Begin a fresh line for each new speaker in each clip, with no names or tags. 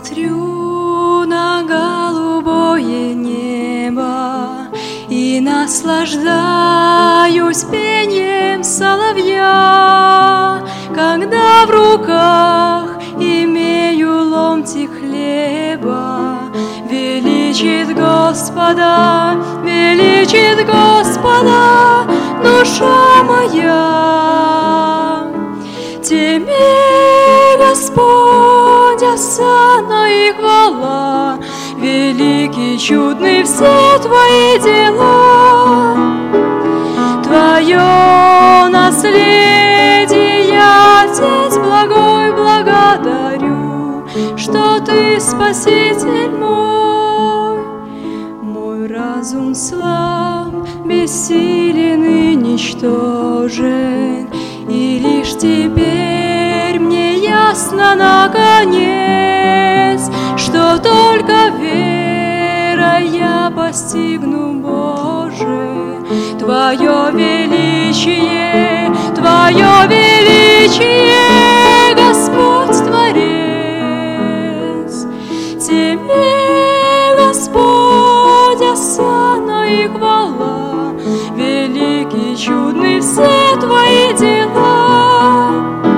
Смотрю на голубое небо и наслаждаюсь пением соловья, когда в руках имею ломтик хлеба. Величит Господа душа моя. Тебе, Господь, осана и хвала, великий, чудный все Твои дела. Твое наследие, Отец благой, благодарю, что Ты Спаситель мой. Мой разум слаб, бессилен и ничтожен, и лишь теперь мне ясно наконец, что только верой я постигну, Боже, Твое величие, Господь Творец. Тебе, Господь, осана и хвала, великий, чудный все Твои дела.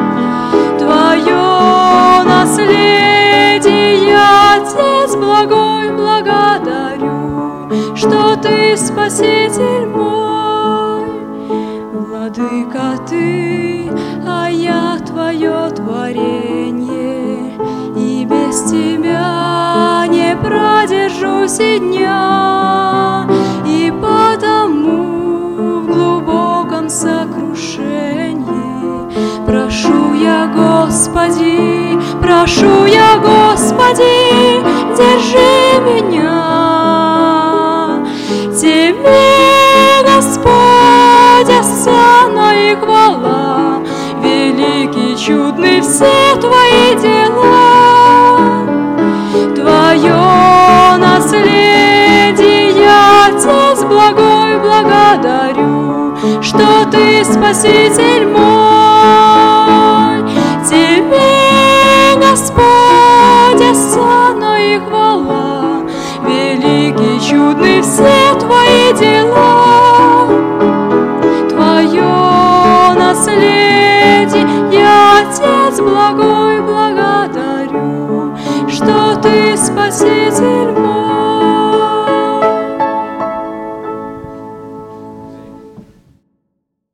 Твое наследие, Отец благой, благодарю, что Ты Спаситель мой. Владыка Ты, а я Твое творенье, и без Тебя не продержусь и дня, и потому в глубоком сокрушении прошу я, Господи, держи меня. Тебе, Господь, осана и хвала, великий, чудный все Твои дела. Твое наследие, Отец благой, благодарю, что Ты Спаситель мой. Тебе, Господь, осана и хвала, великий, чудный все Твои дела. Твое наследие, Отец благой, благодарю, что Ты Спаситель мой.